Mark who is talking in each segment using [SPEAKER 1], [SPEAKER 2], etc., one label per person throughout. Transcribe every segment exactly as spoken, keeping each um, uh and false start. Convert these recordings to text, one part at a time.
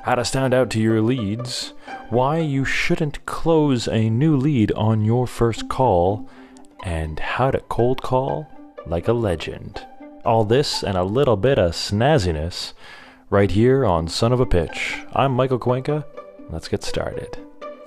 [SPEAKER 1] how to stand out to your leads, why you shouldn't close a new lead on your first call, and how to cold call like a legend. All this and a little bit of snazziness right here on Son of a Pitch. I'm Michael Cuenca. Let's get started.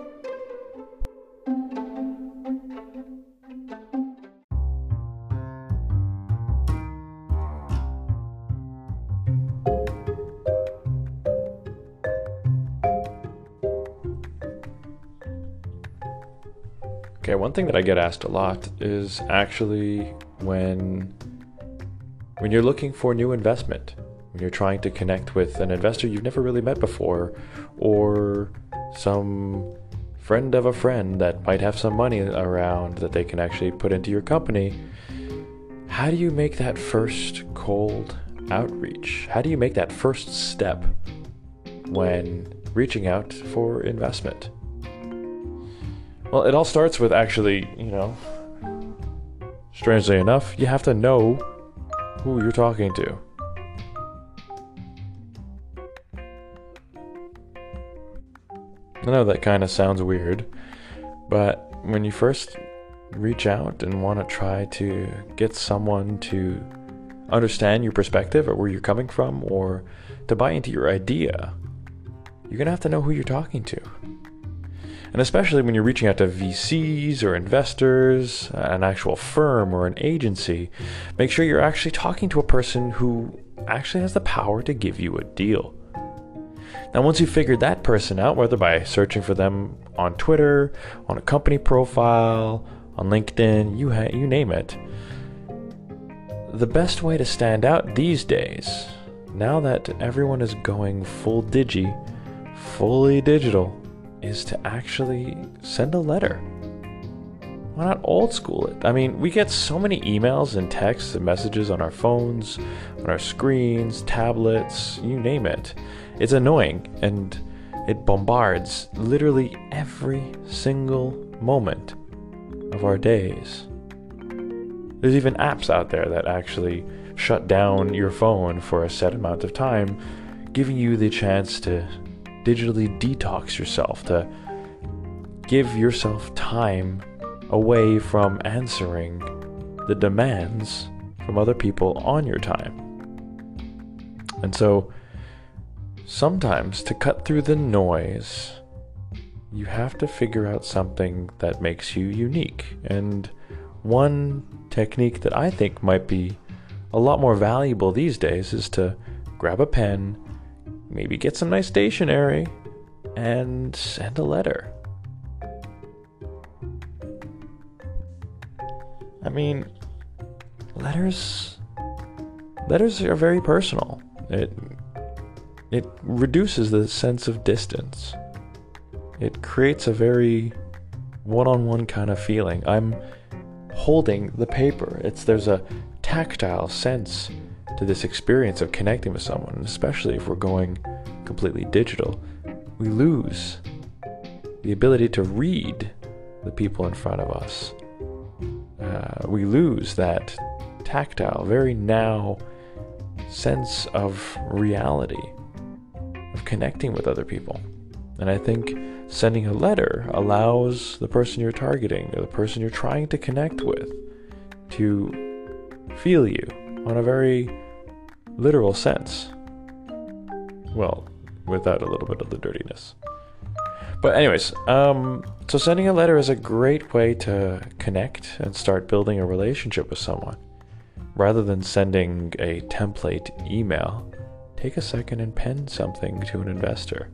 [SPEAKER 1] Okay, one thing that I get asked a lot is actually when when you're looking for new investment, when you're trying to connect with an investor you've never really met before, or some friend of a friend that might have some money around that they can actually put into your company. How do you make that first cold outreach? How do you make that first step when reaching out for investment? Well, it all starts with actually, you know, strangely enough, you have to know who you're talking to. I know that kind of sounds weird, but when you first reach out and want to try to get someone to understand your perspective or where you're coming from or to buy into your idea, you're going to have to know who you're talking to. And especially when you're reaching out to V Cs or investors, an actual firm or an agency, make sure you're actually talking to a person who actually has the power to give you a deal. Now, once you've figured that person out, whether by searching for them on Twitter, on a company profile, on LinkedIn, you ha- you name it, the best way to stand out these days, now that everyone is going full digi, fully digital, is to actually send a letter. Why not old school it? I mean, we get so many emails and texts and messages on our phones, on our screens, tablets, you name it. It's annoying, and it bombards literally every single moment of our days. There's even apps out there that actually shut down your phone for a set amount of time, giving you the chance to digitally detox yourself, to give yourself time away from answering the demands from other people on your time. And so sometimes to cut through the noise, you have to figure out something that makes you unique. And one technique that I think might be a lot more valuable these days is to grab a pen, maybe get some nice stationery, and send a letter. I mean, letters letters are very personal. It it reduces the sense of distance. It creates a very one-on-one kind of feeling. I'm holding the paper. It's there's a tactile sense to this experience of connecting with someone, especially if we're going completely digital. We lose the ability to read the people in front of us. Uh, we lose that tactile, very now sense of reality, of connecting with other people. And I think sending a letter allows the person you're targeting or the person you're trying to connect with to feel you on a very literal sense. Well, without a little bit of the dirtiness. But anyways, um, so sending a letter is a great way to connect and start building a relationship with someone. Rather than sending a template email, take a second and pen something to an investor.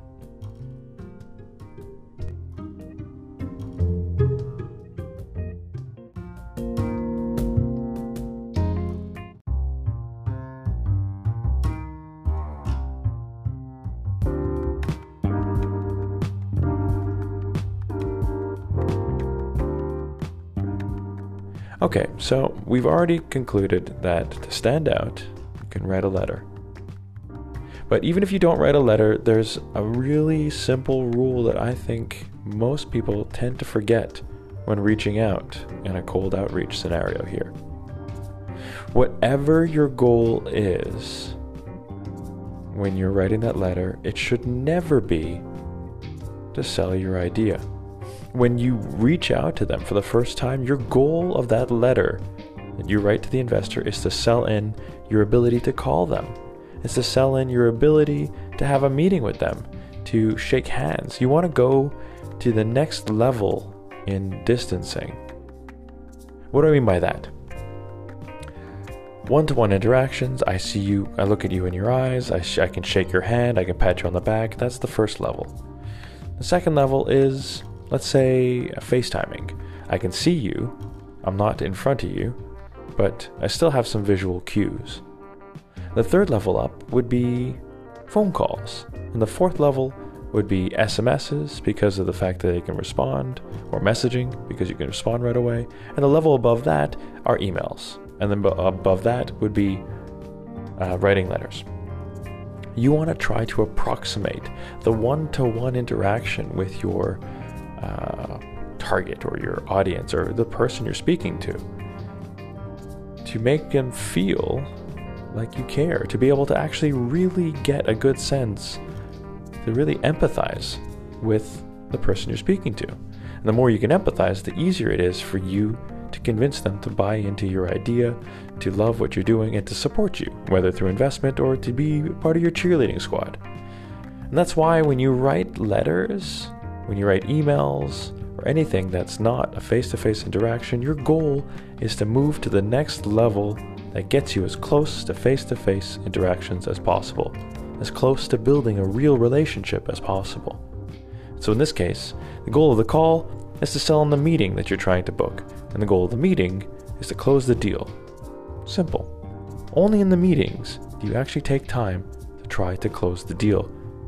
[SPEAKER 1] Okay, so we've already concluded that to stand out, you can write a letter. But even if you don't write a letter, there's a really simple rule that I think most people tend to forget when reaching out in a cold outreach scenario here. Whatever your goal is, when you're writing that letter, it should never be to sell your idea. When you reach out to them for the first time, your goal of that letter that you write to the investor is to sell in your ability to call them. It's to sell in your ability to have a meeting with them, to shake hands. You want to go to the next level in distancing. What do I mean by that? One-to-one interactions, I see you, I look at you in your eyes, I, sh- I can shake your hand, I can pat you on the back. That's the first level. The second level is, let's say, FaceTiming. I can see you, I'm not in front of you, but I still have some visual cues. The third level up would be phone calls. And the fourth level would be S M Ses because of the fact that they can respond, or messaging because you can respond right away. And the level above that are emails. And then above that would be uh, writing letters. You want to try to approximate the one-to-one interaction with your uh, target or your audience or the person you're speaking to, to make them feel like you care, to be able to actually really get a good sense, to really empathize with the person you're speaking to. And the more you can empathize, the easier it is for you to convince them to buy into your idea, to love what you're doing, and to support you, whether through investment or to be part of your cheerleading squad. And that's why when you write letters, when you write emails, or anything that's not a face-to-face interaction, your goal is to move to the next level that gets you as close to face-to-face interactions as possible, as close to building a real relationship as possible. So in this case, the goal of the call is to sell in the meeting that you're trying to book, and the goal of the meeting is to close the deal. Simple. Only in the meetings do you actually take time to try to close the deal.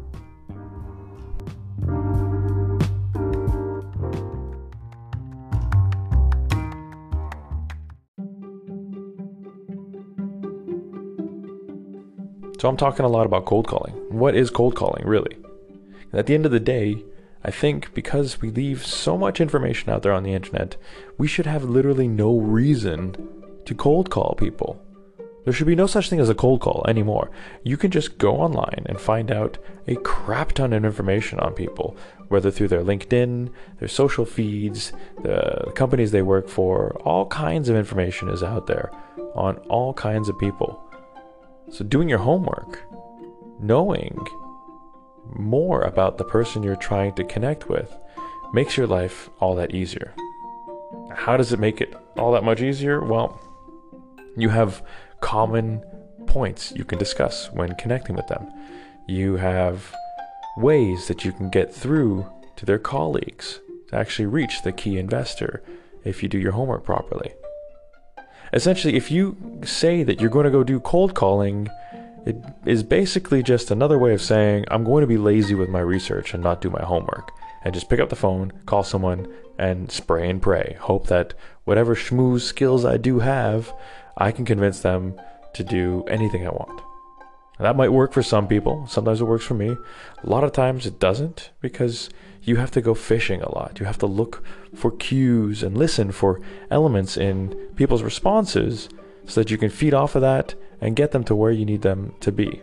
[SPEAKER 1] So I'm talking a lot about cold calling. What is cold calling, really? And at the end of the day, I think because we leave so much information out there on the internet, we should have literally no reason to cold call people. There should be no such thing as a cold call anymore. You can just go online and find out a crap ton of information on people, whether through their LinkedIn, their social feeds, the companies they work for. All kinds of information is out there on all kinds of people. So doing your homework, knowing more about the person you're trying to connect with, makes your life all that easier. How does it make it all that much easier? Well, you have common points you can discuss when connecting with them. You have ways that you can get through to their colleagues to actually reach the key investor if you do your homework properly. Essentially, if you say that you're going to go do cold calling, it is basically just another way of saying, I'm going to be lazy with my research and not do my homework, and just pick up the phone, call someone, and spray and pray. Hope that whatever schmooze skills I do have, I can convince them to do anything I want. That might work for some people. Sometimes it works for me. A lot of times it doesn't, because you have to go fishing a lot. You have to look for cues and listen for elements in people's responses so that you can feed off of that and get them to where you need them to be.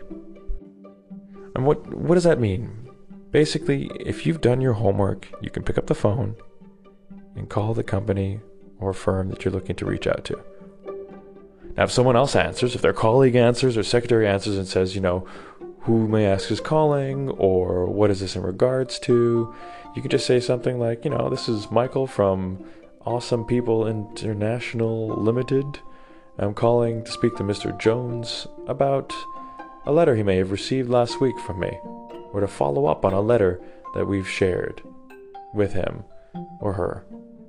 [SPEAKER 1] And what what does that mean? Basically, if you've done your homework, you can pick up the phone and call the company or firm that you're looking to reach out to. Now, if someone else answers, if their colleague answers or secretary answers and says, you know, who may I ask is calling, or what is this in regards to, you can just say something like, you know, this is Michael from Awesome People International Limited. I'm calling to speak to Mister Jones about a letter he may have received last week from me, or to follow up on a letter that we've shared with him or her.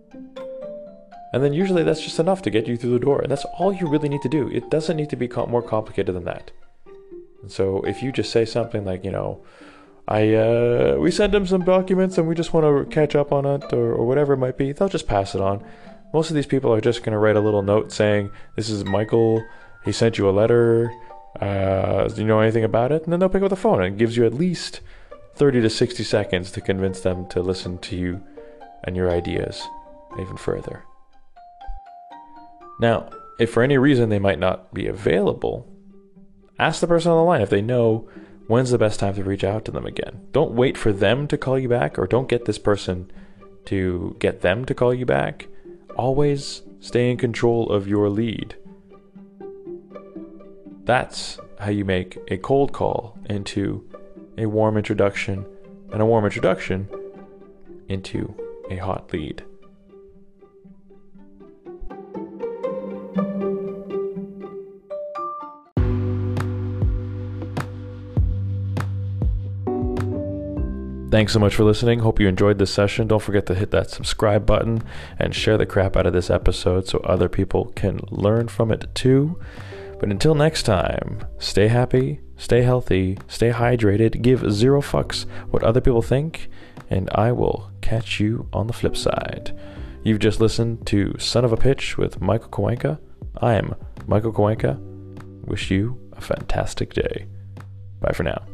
[SPEAKER 1] And then usually that's just enough to get you through the door. And that's all you really need to do. It doesn't need to be co- more complicated than that. And so if you just say something like, you know, I uh, we sent him some documents and we just want to catch up on it, or, or whatever it might be, they'll just pass it on. Most of these people are just going to write a little note saying, this is Michael, he sent you a letter, uh, do you know anything about it? And then they'll pick up the phone, and it gives you at least thirty to sixty seconds to convince them to listen to you and your ideas even further. Now, if for any reason they might not be available, ask the person on the line if they know when's the best time to reach out to them again? Don't wait for them to call you back, or don't get this person to get them to call you back. Always stay in control of your lead. That's how you make a cold call into a warm introduction, and a warm introduction into a hot lead. Thanks so much for listening. Hope you enjoyed this session. Don't forget to hit that subscribe button and share the crap out of this episode so other people can learn from it too. But until next time, stay happy, stay healthy, stay hydrated, give zero fucks what other people think, and I will catch you on the flip side. You've just listened to Son of a Pitch with Michael Kawenka. I am Michael Kawenka. Wish you a fantastic day. Bye for now.